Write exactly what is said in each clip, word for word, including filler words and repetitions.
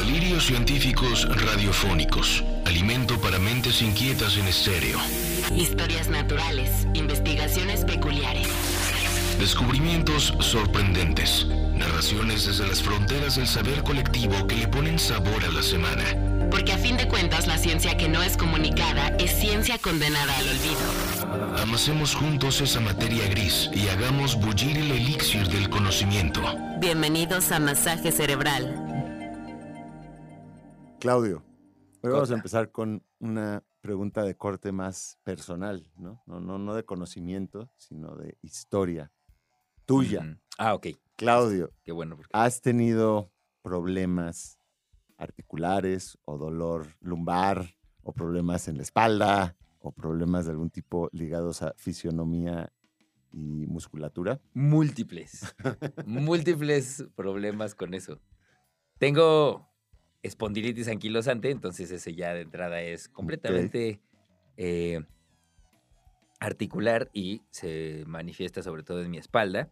Delirios científicos radiofónicos. Alimento para mentes inquietas en estéreo. Historias naturales, investigaciones peculiares. Descubrimientos sorprendentes. Narraciones desde las fronteras del saber colectivo que le ponen sabor a la semana. Porque a fin de cuentas la ciencia que no es comunicada es ciencia condenada al olvido. Amasemos juntos esa materia gris y hagamos bullir el elixir del conocimiento. Bienvenidos a Masaje Cerebral. Claudio, hoy vamos a empezar con una pregunta de corte más personal, ¿no? No, no, no de conocimiento, sino de historia tuya. Mm. Ah, ok. Claudio, Qué bueno. Porque... ¿has tenido problemas articulares o dolor lumbar o problemas en la espalda o problemas de algún tipo ligados a fisionomía y musculatura? Múltiples. Múltiples problemas con eso. Tengo espondilitis anquilosante, entonces ese ya de entrada es completamente okay. eh, articular y se manifiesta sobre todo en mi espalda.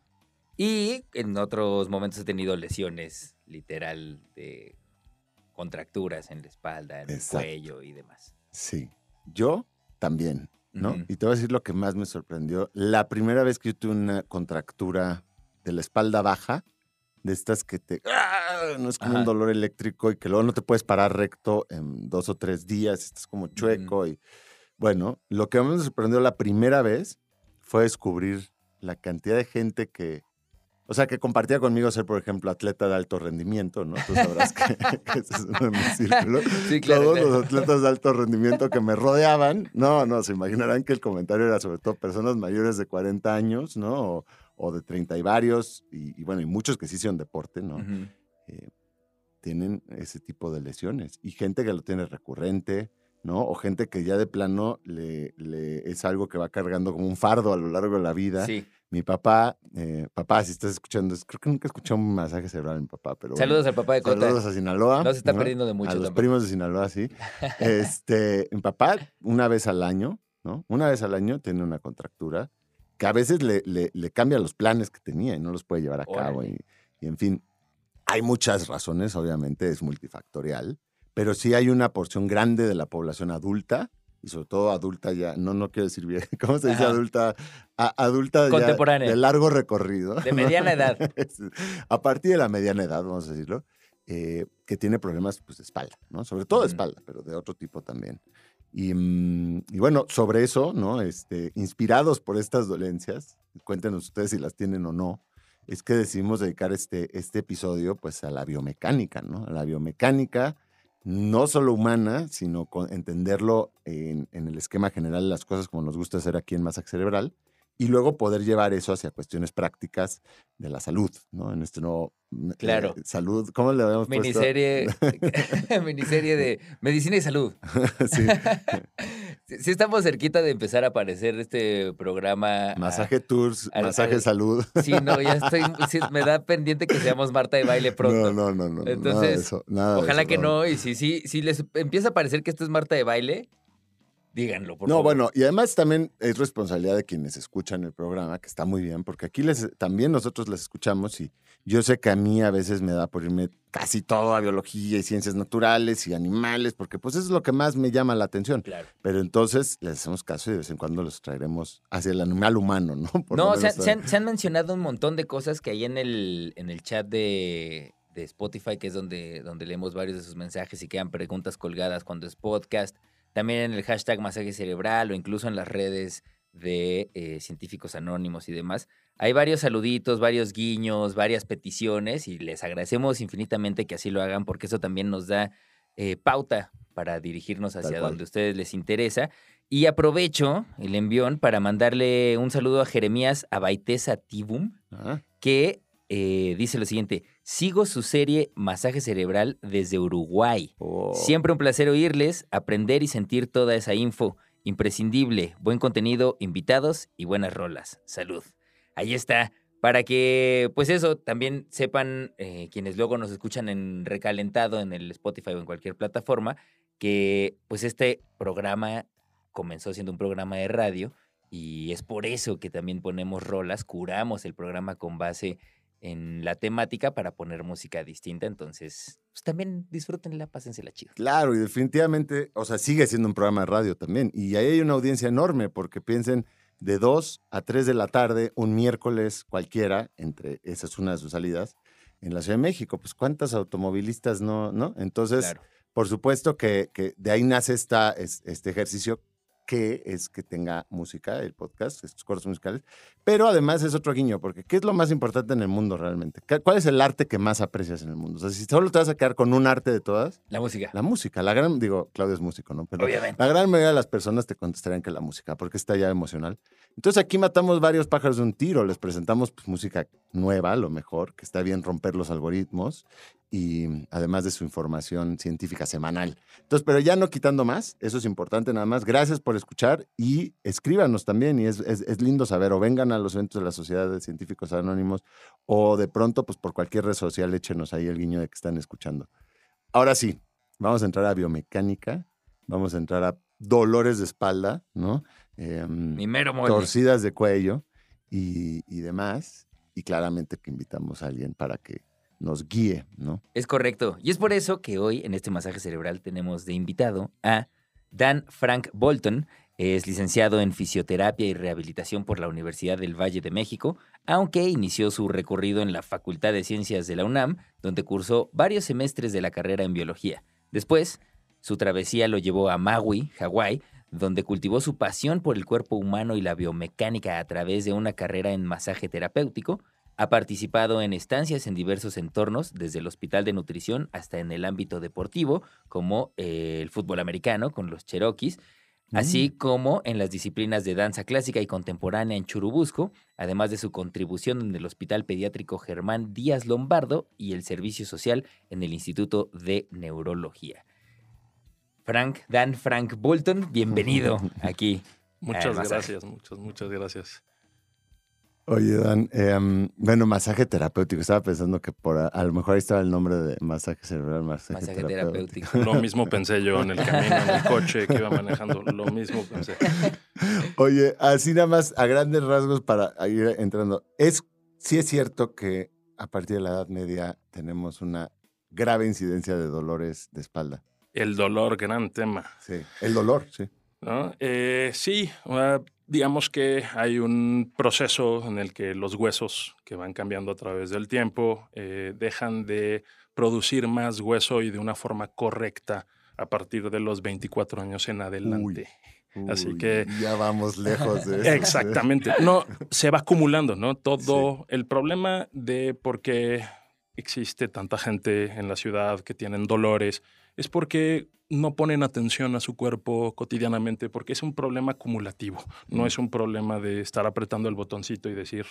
Y en otros momentos he tenido lesiones literal de contracturas en la espalda, en Exacto. el cuello y demás. Sí, yo también, ¿no? Uh-huh. Y te voy a decir lo que más me sorprendió. La primera vez que yo tuve una contractura de la espalda baja, de estas que te... ¡ah! No es como Ajá. un dolor eléctrico y que luego no te puedes parar recto en dos o tres días, estás como chueco. Uh-huh. Y bueno, lo que más me sorprendió la primera vez fue descubrir la cantidad de gente que... O sea, que compartía conmigo ser, por ejemplo, atleta de alto rendimiento, ¿no? Tú sabrás que, que ese es uno de mis círculos. Sí, claro, Todos claro. los atletas de alto rendimiento que me rodeaban, no, no, se imaginarán que el comentario era sobre todo personas mayores de cuarenta años, ¿no? O, o de treinta y varios, y, y bueno, y muchos que sí hicieron deporte, ¿no? Uh-huh. Eh, tienen ese tipo de lesiones. Y gente que lo tiene recurrente, ¿no? O gente que ya de plano le, le es algo que va cargando como un fardo a lo largo de la vida. Sí. Mi papá, eh, papá, si estás escuchando, creo que nunca escuché un masaje cerebral en mi papá, pero saludos bueno, al papá de Cota. Saludos a Sinaloa. No se está ¿no? perdiendo de mucho A los tampoco. primos de Sinaloa, sí. este, mi papá, una vez al año, ¿no? Una vez al año tiene una contractura que a veces le, le, le cambia los planes que tenía y no los puede llevar a cabo. Y, y en fin, hay muchas razones, obviamente, es multifactorial, pero sí hay una porción grande de la población adulta, y sobre todo adulta ya, no, no quiero decir bien, ¿cómo se dice? Ajá. Adulta, a, adulta contemporánea. Ya de largo recorrido. De mediana edad. A partir de la mediana edad, vamos a decirlo, eh, que tiene problemas pues, de espalda, ¿no? Sobre todo de espalda, pero de otro tipo también. Y, y bueno, sobre eso, ¿no? Este, inspirados por estas dolencias, cuéntenos ustedes si las tienen o no, es que decidimos dedicar este, este episodio pues, a la biomecánica, ¿no? A la biomecánica, no solo humana, sino con entenderlo en, en el esquema general de las cosas como nos gusta hacer aquí en Masaje Cerebral, y luego poder llevar eso hacia cuestiones prácticas de la salud, ¿no? En este nuevo... Claro. Eh, salud, ¿cómo le habíamos miniserie, puesto? Miniserie de medicina y salud. Sí. sí. Sí estamos cerquita de empezar a aparecer este programa. Masaje a, Tours, a, Masaje a, Salud. Sí, no, ya estoy, sí, me da pendiente que seamos Marta de Baile pronto. No, no, no, no. Entonces, nada de eso, nada ojalá de eso, que no. no, y si, si, si les empieza a parecer que esto es Marta de Baile, díganlo, por no, favor. bueno, y además también es responsabilidad de quienes escuchan el programa, que está muy bien, porque aquí les, también nosotros les escuchamos y yo sé que a mí a veces me da por irme casi todo a biología y ciencias naturales y animales, porque pues eso es lo que más me llama la atención. Claro. Pero entonces les hacemos caso y de vez en cuando los traeremos hacia el animal humano, ¿no? Por no, se han, se, han, se han mencionado un montón de cosas que hay en el, en el chat de, de Spotify, que es donde, donde leemos varios de sus mensajes y quedan preguntas colgadas cuando es podcast. También en el hashtag Masaje Cerebral o incluso en las redes de eh, científicos anónimos y demás. Hay varios saluditos, varios guiños, varias peticiones y les agradecemos infinitamente que así lo hagan porque eso también nos da eh, pauta para dirigirnos hacia donde a ustedes les interesa. Y aprovecho el envión para mandarle un saludo a Jeremías Abaiteza Tibum, uh-huh. que eh, dice lo siguiente: sigo su serie Masaje Cerebral desde Uruguay. Oh. Siempre un placer oírles, aprender y sentir toda esa info. Imprescindible, buen contenido, invitados y buenas rolas. Salud. Ahí está. Para que, pues eso, también sepan eh, quienes luego nos escuchan en recalentado en el Spotify o en cualquier plataforma, que pues este programa comenzó siendo un programa de radio y es por eso que también ponemos rolas, curamos el programa con base en la temática para poner música distinta. Entonces, pues también disfrútenla, pásensela chido. Claro, y definitivamente, o sea, sigue siendo un programa de radio también. Y ahí hay una audiencia enorme, porque piensen, de dos a tres de la tarde, un miércoles cualquiera, entre esa es una de sus salidas, en la Ciudad de México. Pues, ¿cuántas automovilistas no? ¿no? Entonces, Claro. por supuesto que, que de ahí nace esta, es- este ejercicio, que es que tenga música, el podcast, estos cortos musicales. Pero además es otro guiño, porque ¿qué es lo más importante en el mundo realmente? ¿Qué- ¿Cuál es el arte que más aprecias en el mundo? O sea, si solo te vas a quedar con un arte de todas, La música. la música. La gran, digo, Claudio es músico, ¿no? Pero Obviamente. la gran mayoría de las personas te contestarían que la música, porque está ya emocional. Entonces aquí matamos varios pájaros de un tiro. Les presentamos pues, música nueva, a lo mejor, que está bien romper los algoritmos, y además de su información científica semanal. Entonces, pero ya no quitando más, eso es importante nada más. Gracias por escuchar y escríbanos también, y es, es, es lindo saber, o vengan a los eventos de la Sociedad de Científicos Anónimos, o de pronto, pues por cualquier red social, échenos ahí el guiño de que están escuchando. Ahora sí, vamos a entrar a biomecánica, vamos a entrar a dolores de espalda, ¿no? Em, Mi mero mole. torcidas de cuello y, y demás. Y claramente que invitamos a alguien para que nos guíe, ¿no? Es correcto. Y es por eso que hoy en este masaje cerebral tenemos de invitado a Dan Frank Bolton. Es licenciado en Fisioterapia y Rehabilitación por la Universidad del Valle de México, aunque inició su recorrido en la Facultad de Ciencias de la UNAM, donde cursó varios semestres de la carrera en Biología. Después, su travesía lo llevó a Maui, Hawái, donde cultivó su pasión por el cuerpo humano y la biomecánica a través de una carrera en masaje terapéutico. Ha participado en estancias en diversos entornos, desde el Hospital de Nutrición hasta en el ámbito deportivo, como eh, el fútbol americano con los Cherokees, así como en las disciplinas de danza clásica y contemporánea en Churubusco, además de su contribución en el Hospital Pediátrico Germán Díaz Lombardo y el Servicio Social en el Instituto de Neurología. Frank, Dan Frank Bolton, bienvenido aquí. Muchas masaje. gracias, muchas, muchas gracias. Oye, Dan, eh, bueno, masaje terapéutico. Estaba pensando que por a, a lo mejor ahí estaba el nombre de masaje cerebral, masaje, Masaje terapéutico. terapéutico. Lo mismo pensé yo en el camino, en el coche que iba manejando, lo mismo pensé. Oye, así nada más, a grandes rasgos para ir entrando. Es, sí es cierto que a partir de la Edad Media tenemos una grave incidencia de dolores de espalda. El dolor, gran tema, Sí, el dolor, sí. ¿no? Eh, sí, uh, digamos que hay un proceso en el que los huesos que van cambiando a través del tiempo eh, dejan de producir más hueso y de una forma correcta a partir de los veinticuatro años en adelante. Así Uy, que- ya vamos lejos de eso. Exactamente. No, se va acumulando, ¿no? Todo el problema de por qué existe tanta gente en la ciudad que tienen dolores es porque no ponen atención a su cuerpo cotidianamente, porque es un problema acumulativo. No Mm. es un problema de estar apretando el botoncito y decir,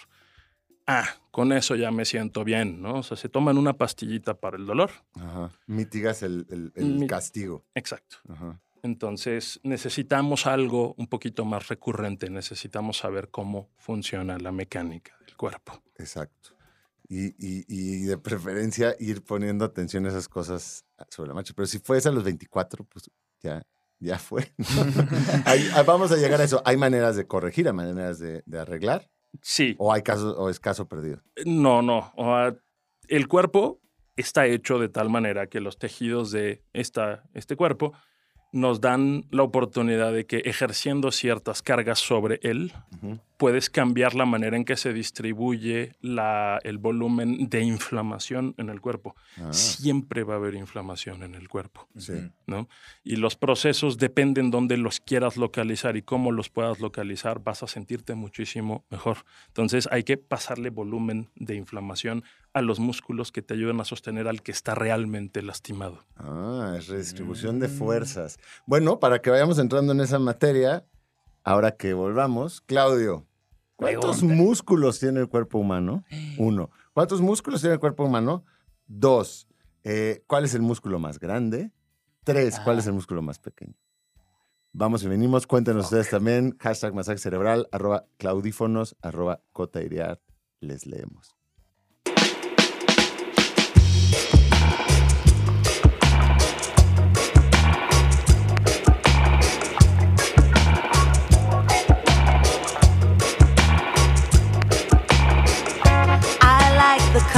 ah, con eso ya me siento bien, ¿no? O sea, se toman una pastillita para el dolor. Ajá. Mitigas el, el- el Mi- castigo. Exacto. Ajá. Entonces necesitamos algo un poquito más recurrente, necesitamos saber cómo funciona la mecánica del cuerpo. Exacto. Y, y- y de preferencia ir poniendo atención a esas cosas sobre la marcha. Pero si fuese a los veinticuatro, pues ya, ya fue. Hay- ah, vamos a llegar a eso. ¿Hay maneras de corregir, hay maneras de, de arreglar? Sí, ¿O hay casos, o es caso perdido? no, no. O sea, el cuerpo está hecho de tal manera que los tejidos de esta, este cuerpo nos dan la oportunidad de que ejerciendo ciertas cargas sobre él, Ujú. puedes cambiar la manera en que se distribuye la, el volumen de inflamación en el cuerpo. Ah, Siempre va a haber inflamación en el cuerpo, sí. Ujú. ¿no? Y los procesos dependen dónde los quieras localizar y cómo los puedas localizar, vas a sentirte muchísimo mejor. Entonces hay que pasarle volumen de inflamación a los músculos que te ayudan a sostener al que está realmente lastimado. Ah, es redistribución de Mm. fuerzas. Bueno, para que vayamos entrando en esa materia, ahora que volvamos, Claudio, ¿cuántos Pregunta. músculos tiene el cuerpo humano? Uno. ¿Cuántos músculos tiene el cuerpo humano? Dos. Eh, ¿Cuál es el músculo más grande? Tres. ¿Cuál Ah. es el músculo más pequeño? Vamos y venimos. Cuéntenos ustedes también. Hashtag masaje cerebral, arroba claudífonos, arroba cotairiart. Les leemos. I like the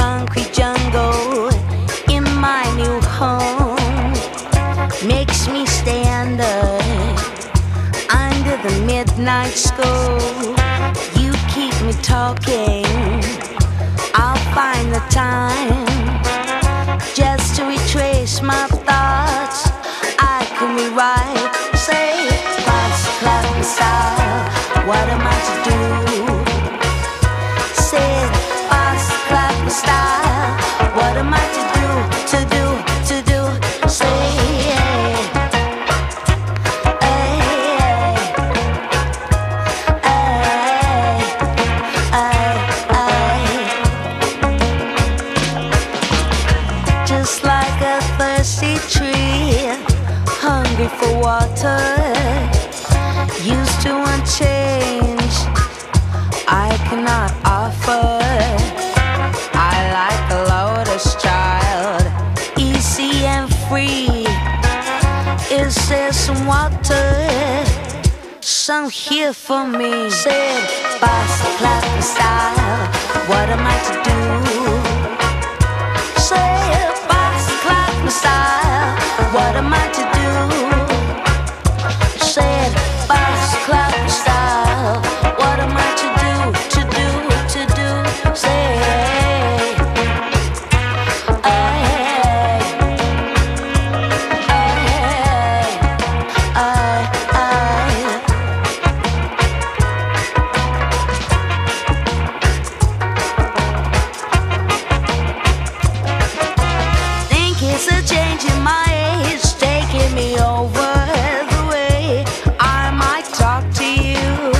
night school. You keep me talking. I'll find the time just to retrace my thoughts. I can rewrite, say, fast, clap, style. What am I to do? Say, fast, clap, style. What am I to do? To do, to do. Say, yeah. Just like a thirsty tree, hungry for water, used to want change I cannot offer. I like a lotus child, easy and free. Is there some water, some here for me? Say, fast, clap, style. What am I to do? Say, fast, clap, style. What am I to do? Say, fast, clap, style. What am I to do? To do, to do. Say, it's a change in my age, taking me over the way I might talk to you.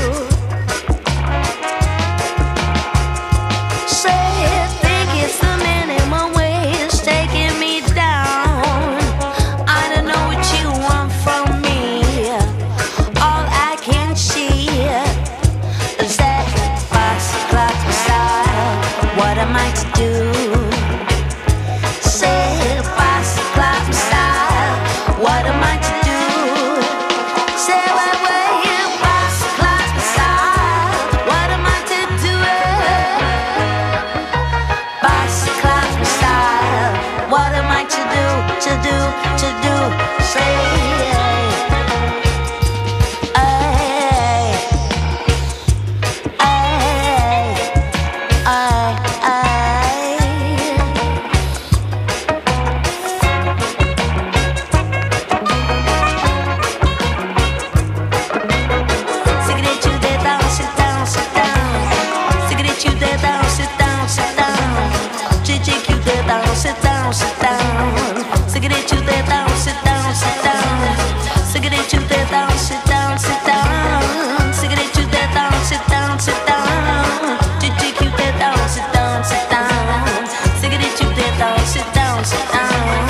Say, think it's the minimum wage, taking me down. I don't know what you want from me. All I can see is that fast, clap, style. What am I to do? Say, fast, clap, style. What am I to do? Say, wait, wait, fast, clap, style. What am I to do? Fast, clap, style. What am I to do? To do, to do. Say, ay, ay, ay, ay. Cigarette, you there down, sit down, sit down. Cigarette, you there down, sit down, sit down. Chick, you there down, sit down, sit down. Cigarette, you there down, sit down, sit down. Cigarette, you there down, sit down, sit down. Cigarette, you there down, sit down, sit down. Chick, you there down, sit down, sit down. Cigarette, you there down, sit down, sit down.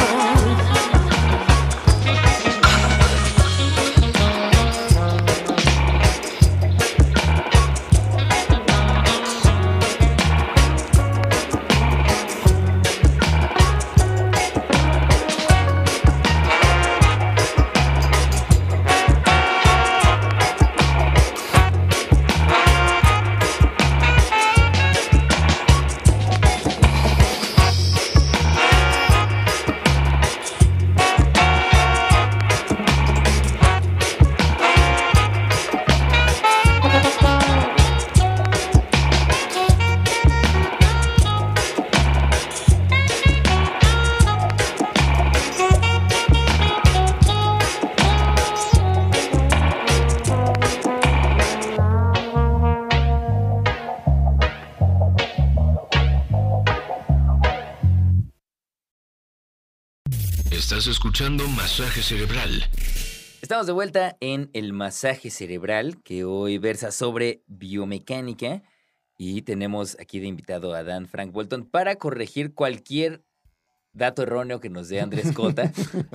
Estás escuchando Masaje Cerebral. Estamos de vuelta en el masaje cerebral, que hoy versa sobre biomecánica. Y tenemos aquí de invitado a Dan Frank Bolton para corregir cualquier dato erróneo que nos dé Andrés Cota.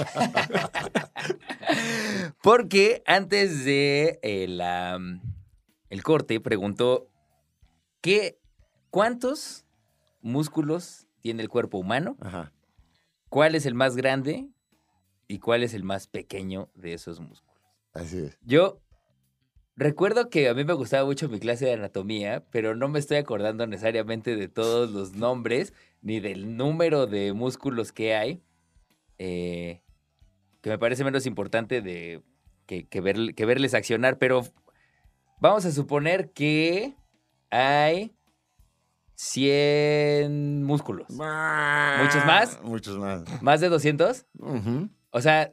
Porque antes de eh, la, el corte preguntó ¿qué, ¿cuántos músculos tiene el cuerpo humano? Ajá. ¿Cuál es el más grande y cuál es el más pequeño de esos músculos? Así es. Yo recuerdo que a mí me gustaba mucho mi clase de anatomía, pero no me estoy acordando necesariamente de todos los nombres ni del número de músculos que hay, eh, que me parece menos importante de que, que, ver, que verles accionar, pero Vamos a suponer que hay cien músculos. ¿Muchos más? Muchos más. ¿Más de doscientos? Ujú. O sea,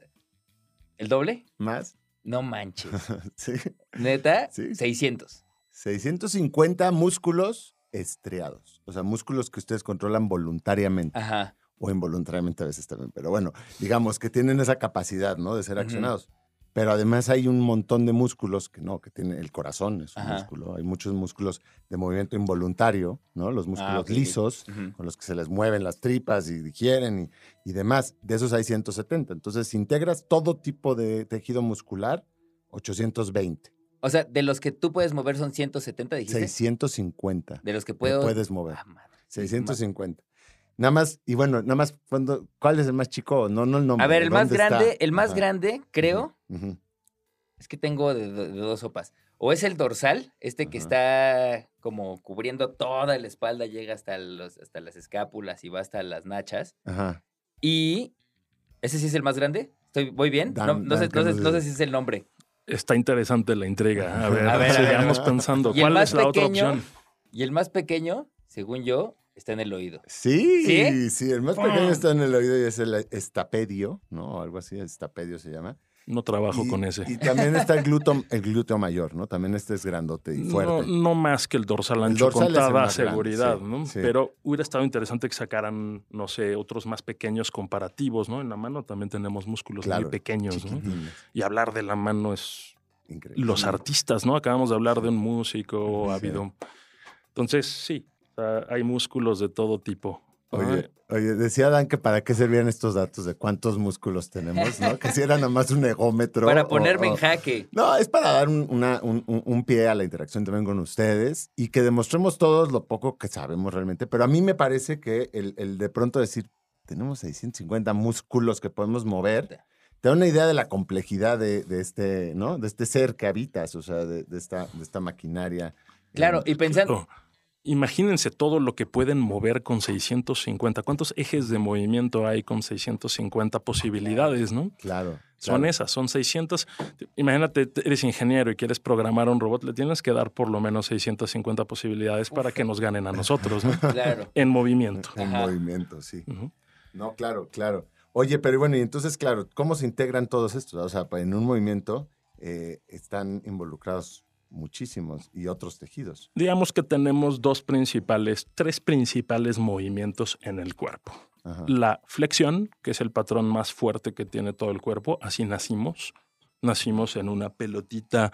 ¿el doble? ¿Más? No manches. Sí. ¿Neta? Sí. seiscientos. seiscientos cincuenta músculos estriados. O sea, músculos que ustedes controlan voluntariamente. Ajá. O involuntariamente a veces también. Pero bueno, digamos que tienen esa capacidad, ¿no? De ser accionados. Pero además hay un montón de músculos que no, que tiene el corazón, es un Ajá. músculo. Hay muchos músculos de movimiento involuntario, ¿no? Los músculos Ah, ok. lisos, Ujú. con los que se les mueven las tripas y digieren y, y demás. De esos hay ciento setenta. Entonces, si integras todo tipo de tejido muscular, ochocientos veinte. O sea, de los que tú puedes mover son ciento setenta, dijiste. seiscientos cincuenta. De los que que puedo... puedes mover. Ah, madre. seiscientos cincuenta. Nada más, y bueno, nada más, cuando, ¿cuál es el más chico? No, no el nombre. A ver, el más ¿dónde está? grande, el más Ajá. grande, creo, Ujú, ujú. es que tengo de, de- de dos sopas. O es el dorsal, este que Ajá. está como cubriendo toda la espalda, llega hasta, los, hasta las escápulas y va hasta las nachas. Ajá. Y ese sí es el más grande. ¿Estoy, ¿Voy bien? Dan- no, no sé, Dan, ¿qué no sé- nos no sé dices? si es el nombre. Está interesante la intriga. A ver, A ver, a ver. sigamos pensando. Y el ¿Cuál más es la otra pequeño, opción? Y el más pequeño, según yo, está en el oído. Sí, ¿Sí? sí, el más pequeño está en el oído y es el estapedio, ¿no? Algo así, estapedio se llama. No trabajo y, con ese. Y también está el glúteo, el glúteo mayor, ¿no? También este es grandote y No, fuerte. no más que el dorsal ancho dorsal con es el toda más grande, seguridad, sí, ¿no? sí. Pero hubiera estado interesante que sacaran, no sé, otros más pequeños comparativos, ¿no? En la mano también tenemos músculos Claro, muy pequeños, ¿no? chiquitines. Y hablar de la mano es Increíble. los artistas, ¿no? Acabamos de hablar de un músico, ha Sí. habido... Entonces, sí, o sea, hay músculos de todo tipo. Oye, oye, decía Dan que para qué servían estos datos de cuántos músculos tenemos, ¿no? Que si era nada más un egómetro. Para o- ponerme o- en jaque. No, es para dar un, una- un- un- un pie a la interacción también con ustedes y que demostremos todos lo poco que sabemos realmente. Pero a mí me parece que el, el de pronto decir, tenemos seiscientos cincuenta músculos que podemos mover, te da una idea de la complejidad de, de este, ¿no? De este ser que habitas, o sea, de, de esta, de esta maquinaria. Claro, Eh, y pensando... Claro. Imagínense todo lo que pueden mover con seiscientos cincuenta. ¿Cuántos ejes de movimiento hay con seiscientos cincuenta posibilidades, no? Claro. Son claro. esas, son seiscientos. Imagínate, eres ingeniero y quieres programar un robot, le tienes que dar por lo menos seiscientos cincuenta posibilidades para que nos ganen a nosotros, ¿no? Claro. En movimiento. En Ajá. movimiento, sí. Ujú. No, claro, claro. Oye, pero bueno, y entonces, claro, ¿cómo se integran todos estos? O sea, en un movimiento eh, están involucrados muchísimos y otros tejidos. Digamos que tenemos dos principales, tres principales movimientos en el cuerpo. Ajá. La flexión, que es el patrón más fuerte que tiene todo el cuerpo, así nacimos. Nacimos en una pelotita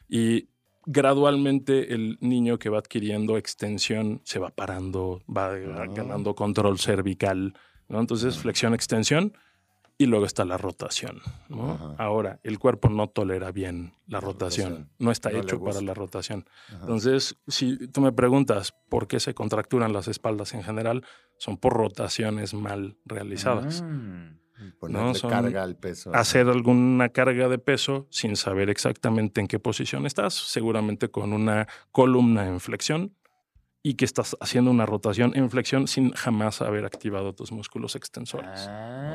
y gradualmente el niño que va adquiriendo extensión se va parando, va Ah. ganando control cervical, ¿no? Entonces, flexión, extensión y luego está la rotación, ¿no? Ajá. Ahora, el cuerpo no tolera bien la, La rotación. rotación. no está No le hecho para gusta. la rotación. Ajá. Entonces, si tú me preguntas por qué se contracturan las espaldas en general, son por rotaciones mal realizadas. Mm. Ponerle no, son- carga al peso. Hacer alguna carga de peso sin saber exactamente en qué posición estás, seguramente con una columna en flexión y que estás haciendo una rotación en flexión sin jamás haber activado tus músculos extensores.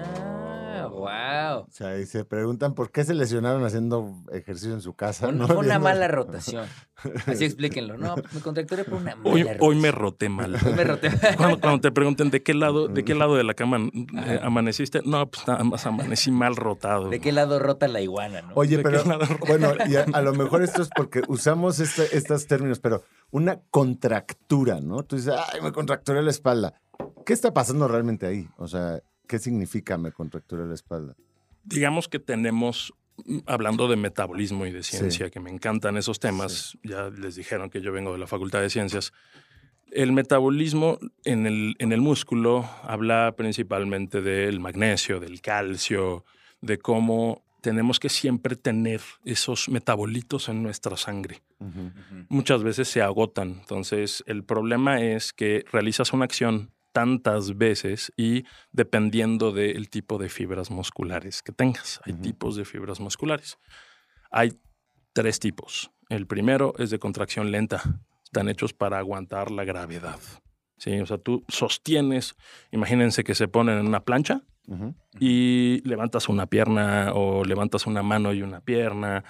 Ah, wow. O sea, y se preguntan por qué se lesionaron haciendo ejercicio en su casa. Fue ¿no? fue una Viendo- mala rotación. Así explíquenlo. No, me contracturé por una mala Hoy, rotación. hoy me roté mal. Hoy me roté. Cuando, cuando te pregunten de qué lado, de qué lado de la cama eh, amaneciste, no, pues nada más amanecí mal rotado. ¿De qué lado rota la iguana, no? Oye, ¿De pero qué lado? bueno, y a, a lo mejor esto es porque usamos este- estos términos, pero una contractura, ¿no? Tú dices, ay, me contracturé la espalda. ¿Qué está pasando realmente ahí? O sea, ¿qué significa me contracturé la espalda? Digamos que tenemos, mm, hablando de metabolismo y de ciencia, que me encantan esos temas, ya les dijeron que yo vengo de la Facultad de Ciencias. El metabolismo en el, en el músculo habla principalmente del magnesio, del calcio, de cómo tenemos que siempre tener esos metabolitos en nuestra sangre. Ujú. Muchas veces se agotan. Entonces, el problema es que realizas una acción tantas veces y dependiendo del tipo de fibras musculares que tengas. Hay Ujú. tipos de fibras musculares. Hay tres tipos. El primero es de contracción lenta. Están hechos para aguantar la gravedad. Sí, o sea, tú sostienes, imagínense que se ponen en una plancha Ujú. y levantas una pierna o levantas una mano y una pierna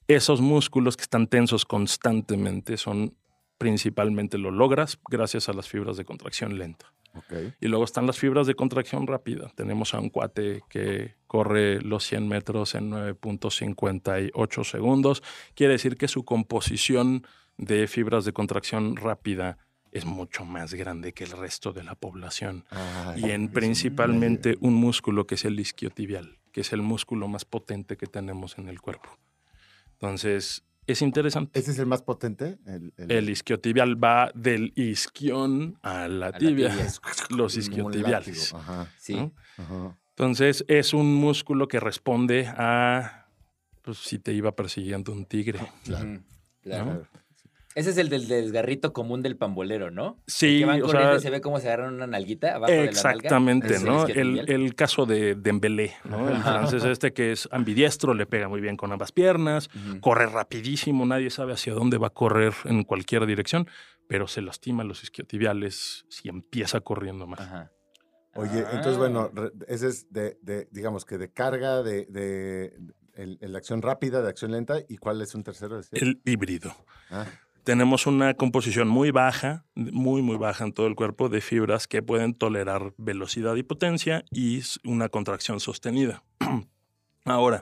esos músculos que están tensos constantemente son principalmente lo logras gracias a las fibras de contracción lenta. Okay. Y luego están las fibras de contracción rápida. Tenemos a un cuate que corre los cien metros en nueve punto cincuenta y ocho segundos. Quiere decir que su composición de fibras de contracción rápida es mucho más grande que el resto de la población. Ay, y en es principalmente un- un músculo que es el isquiotibial, que es el músculo más potente que tenemos en el cuerpo. Entonces, es interesante. ¿Ese es el más potente? El, el- El isquiotibial va del isquión a la A la tibia. tibia. Los como un isquiotibiales. látigo. Ajá, Sí. ¿no? ajá. Entonces, es un músculo que responde a, pues, si te iba persiguiendo un tigre. Claro. Ujú, claro. ¿no? Claro. Ese es el del desgarrito común del pambolero, ¿no? Sí, Que van o corriendo sea, y se ve cómo se agarran una nalguita abajo de la nalga. exactamente, Ese es ¿no? El, isquiotibial. el caso de Dembélé, ¿no? El francés este que es ambidiestro, le pega muy bien con ambas piernas, Ujú. corre rapidísimo, nadie sabe hacia dónde va a correr en cualquier dirección, pero se lastima los isquiotibiales si empieza corriendo más. Ajá. Oye, Ah. entonces, bueno, re- ese es de, de, digamos que de carga, de, de, el, el acción rápida, de acción lenta, ¿y cuál es un tercero? Decía? El híbrido. Ah, Tenemos una composición muy baja, muy, muy baja en todo el cuerpo de fibras que pueden tolerar velocidad y potencia y s- una contracción sostenida. Ahora,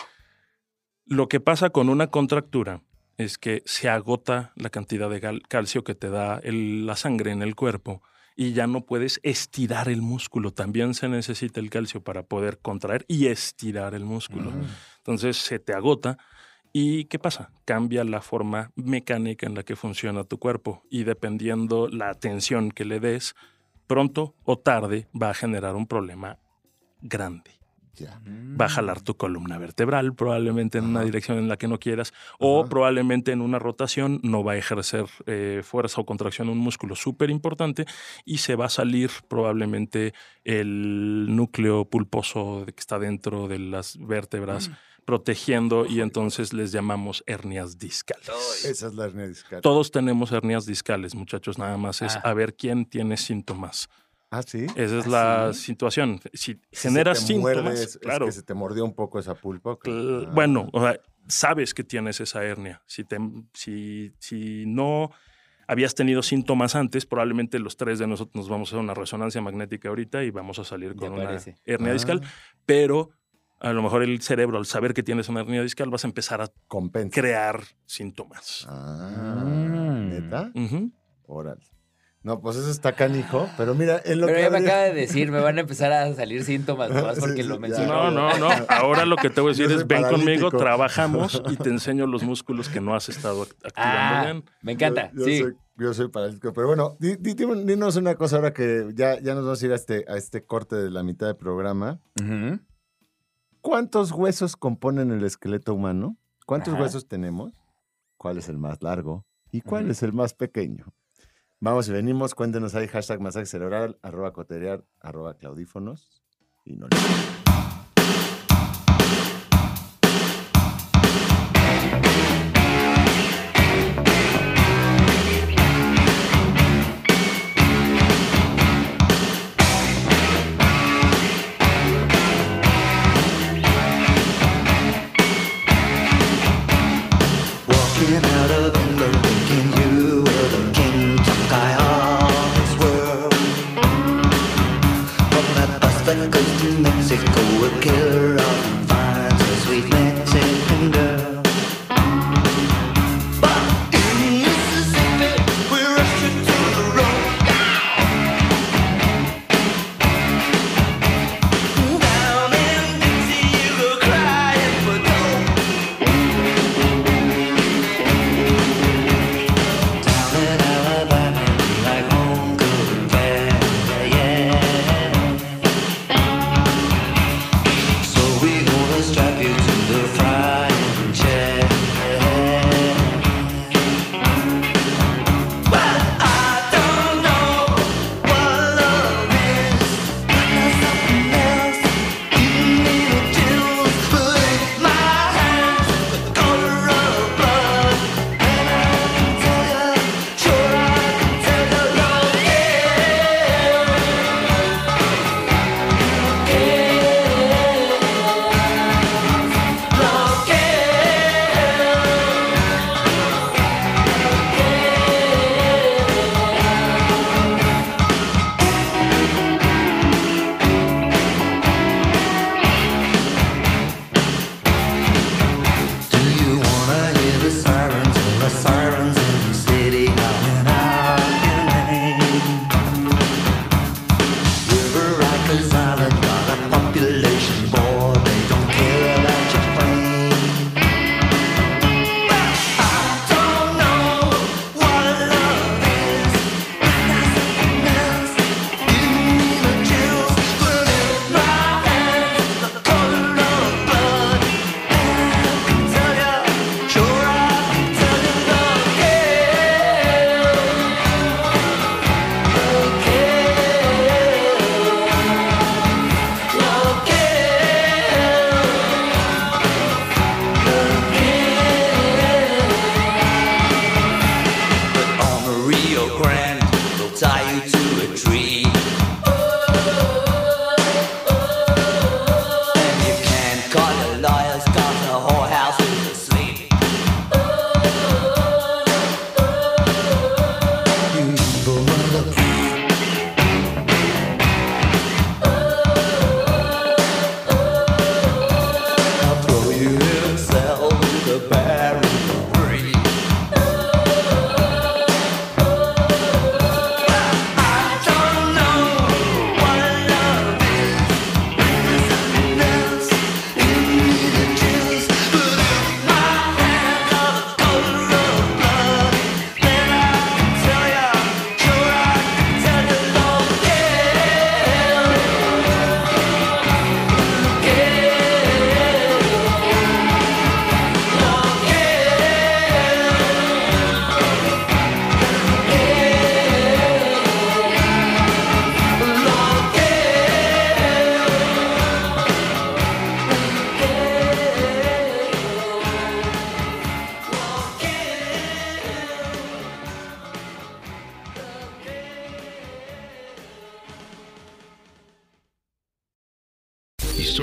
lo que pasa con una contractura es que se agota la cantidad de gal- calcio que te da el- la sangre en el cuerpo y ya no puedes estirar el músculo. También se necesita el calcio para poder contraer y estirar el músculo. Entonces se te agota. ¿Y qué pasa? Cambia la forma mecánica en la que funciona tu cuerpo y dependiendo la atención que le des, pronto o tarde va a generar un problema grande. ya. Va a jalar tu columna vertebral probablemente en una Ajá. dirección en la que no quieras o Ajá. probablemente en una rotación no va a ejercer eh, fuerza o contracción un músculo súper importante y se va a salir probablemente el núcleo pulposo que está dentro de las vértebras protegiendo y entonces les llamamos hernias discales. Esa es la hernia discal. Todos tenemos hernias discales, muchachos, nada más es Ah. a ver quién tiene síntomas. Ah, sí. Esa es ¿Ah, la sí? situación. Si Si generas se te síntomas, muerde, es, es claro. que se te mordió un poco esa pulpa. ¿ok? Cl- Ah. Bueno, o sea, sabes que tienes esa hernia. Si, te, si, si no habías tenido síntomas antes, probablemente los tres de nosotros nos vamos a hacer una resonancia magnética ahorita y vamos a salir Ya con una parece. hernia Ah. discal. Pero a lo mejor el cerebro, al saber que tienes una hernia discal, vas a empezar a Compensa. crear síntomas. Ah, Mm. ¿neta? Ujú. Órale. No, pues eso está canijo, pero mira, en lo Pero que ya me habría- acaba de decir, me van a empezar a salir síntomas nomás porque Sí, lo sí, mencionó. No, no, no. Ahora lo que te voy a decir Yo es soy ven conmigo, paralítico. trabajamos y te enseño los músculos que no has estado act- activando Ah, bien. me encanta, Yo, yo sí. soy, yo soy paralítico. Pero bueno, di- di- di- dinos una cosa ahora que ya, ya nos vamos a ir a este, a este corte de la mitad del programa. Ujú. ¿Cuántos huesos componen el esqueleto humano? ¿Cuántos Ajá. huesos tenemos? ¿Cuál es el más largo? ¿Y cuál Ujú. es el más pequeño? Vamos y venimos, cuéntenos ahí, hashtag masaje cerebral, arroba coteriar, arroba claudífonos. Y no Walking out of England thinking you were the king, took I on this world. From that bus that goes to Mexico, a killer often finds a sweet Mexican girl. But in Mississippi, we rushed you to the road. Down in Dixie, you go crying for dough. Down in Alabama, like home cooked fare, yeah. So we gonna strap you to the front.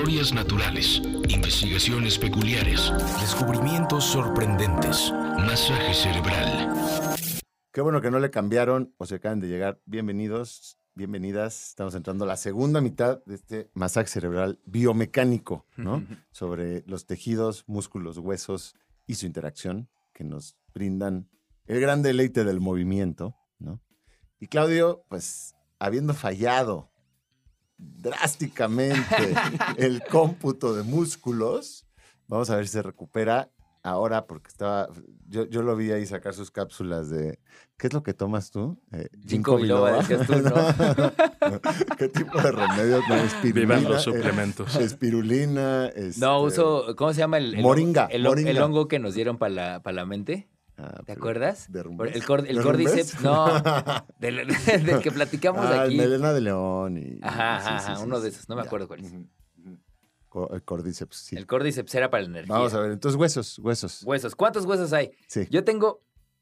Historias naturales, investigaciones peculiares, descubrimientos sorprendentes, masaje cerebral. Qué bueno que no le cambiaron o se acaban de llegar. Bienvenidos, bienvenidas. Estamos entrando a la segunda mitad de este masaje cerebral biomecánico, ¿no? Sobre los tejidos, músculos, huesos y su interacción que nos brindan el gran deleite del movimiento, ¿no? Y Claudio, pues, habiendo fallado drásticamente el cómputo de músculos, vamos a ver si se recupera ahora, porque estaba, yo, yo lo vi ahí sacar sus cápsulas de, ¿qué es lo que tomas tú? Eh, Ginkgo biloba, decías tú, ¿no? ¿Qué tipo de remedios? No, espirulina. Vivan los suplementos. eh, espirulina. Este, No, uso, ¿cómo se llama? El, el Moringa, El, moringa. el hongo que nos dieron para la, pa' la mente. ah, ¿Te pero- acuerdas? ¿Derrumbes? El, cor- el ¿Derrumbes? cordyceps, no, del, del que platicamos Ah, aquí. el melena de león. Y, Ajá, sí, ajá, sí, ajá, sí, uno sí, de esos, no me ya. acuerdo cuál es. Ujú, ujú. Co- El cordíceps, sí. El cordyceps era para la energía. Vamos a ver, entonces huesos, huesos. Huesos, ¿cuántos huesos hay? Sí, Yo tengo,